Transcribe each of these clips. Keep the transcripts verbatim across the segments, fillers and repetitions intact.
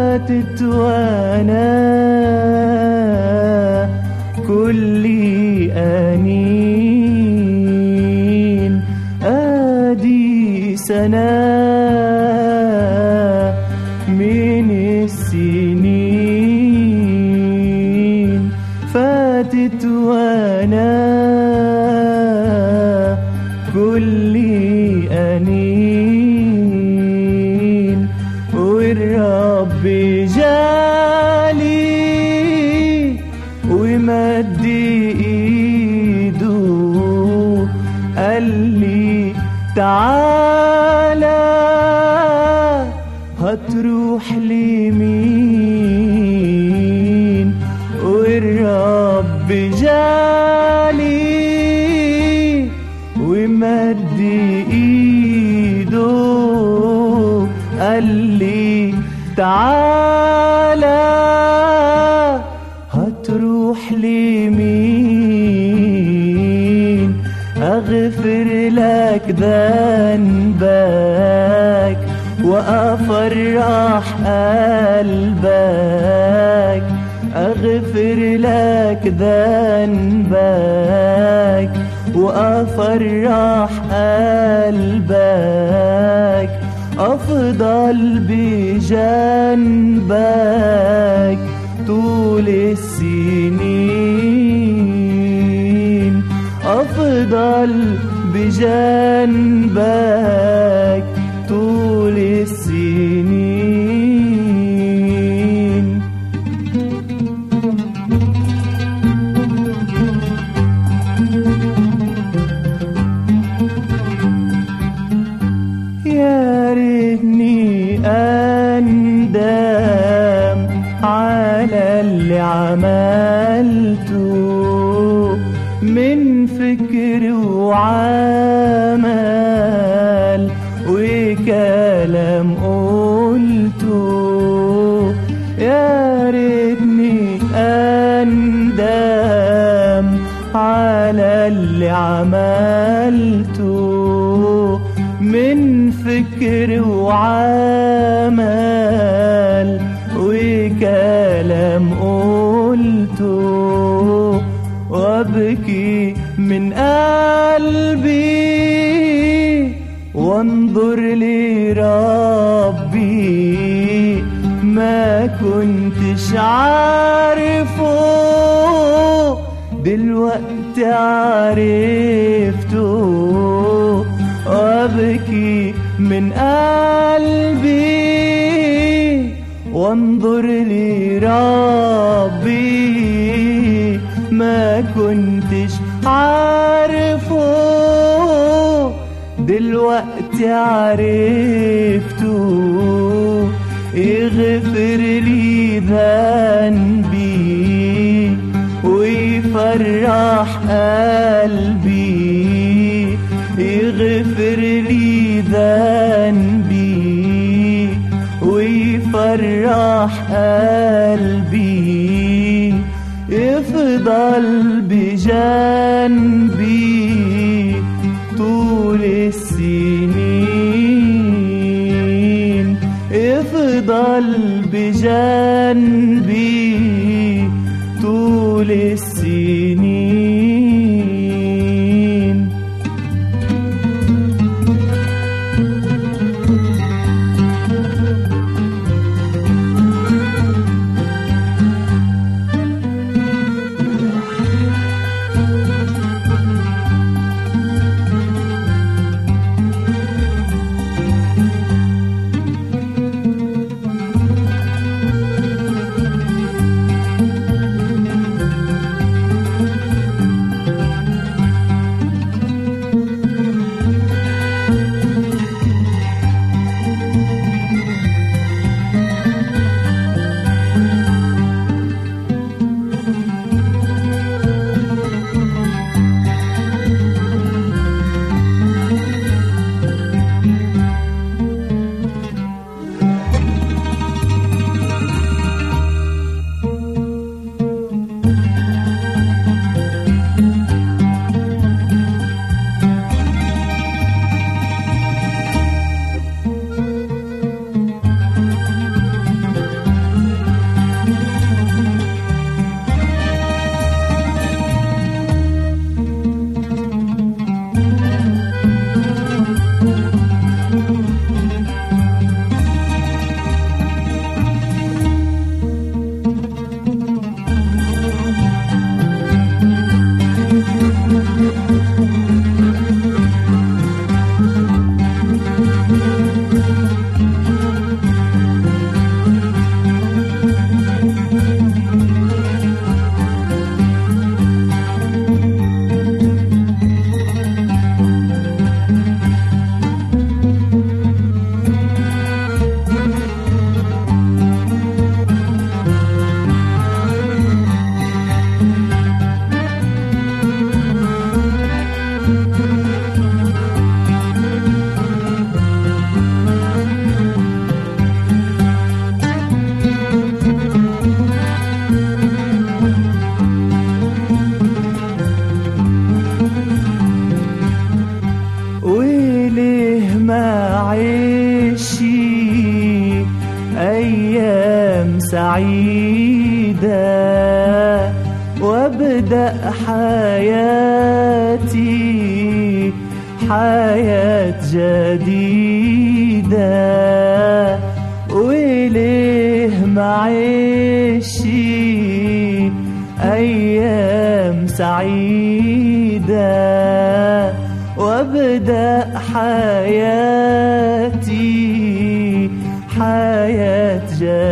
فاتت وانا كلي انين، ادي سنة من السنين فاتت وانا كلي انين، والرب جالي ومد ايده قال لي تعالى هتروح لمين، والرب جالي ومد ايده قال لي تعالى هتروح لمين، اغفر لك ذنبك وافرح قلبك، اغفر لك ذنبك وافرح قلبك، افضل بجنبك طول السنين، افضل بجنبك طول السنين. يا ريتني اندم على اللي عملته من فكر وعمل وكلام قلته، يا ريتني اندم على اللي عملته من فكر وعمل وكلام قلته، وابكي من قلبي وانظر لربي ما كنتش عارفه دلوقتي عرفته، وابكي من قلبي وانظر لربي ما كنتش عارفه دلوقتي عرفته، يغفر لي ذنبي ويفرح قلبي، يغفر لي ذنبي ويفرح قلبي، يفضل بجنبي طول السنين، يفضل بجنبي طول السنين. أيام سعيدة وابدأ حياتي حياة جديدة وإليه معيشي أيام سعيدة وابدأ حياتي حياة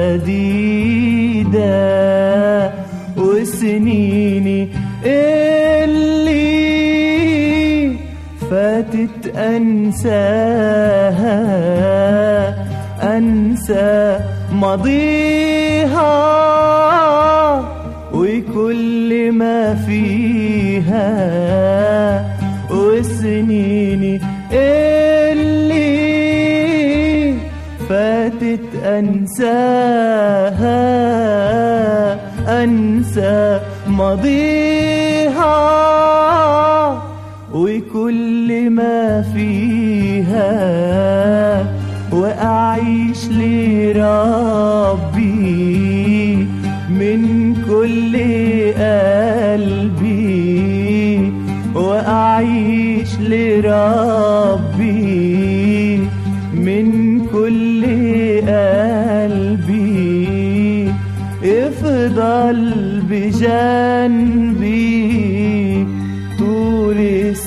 جديدة وسنيني اللي فاتت أنساها أنسى ماضيها وكل ما فيها وسنيني اللي فاتت أنساها أنسى ماضيها وكل ما فيها وأعيش لربي من كل قلبي وأعيش لربي من كل قلبي افضل بجنبي طول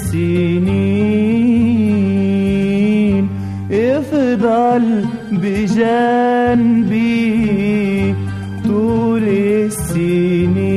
السنين افضل بجنبي طول السنين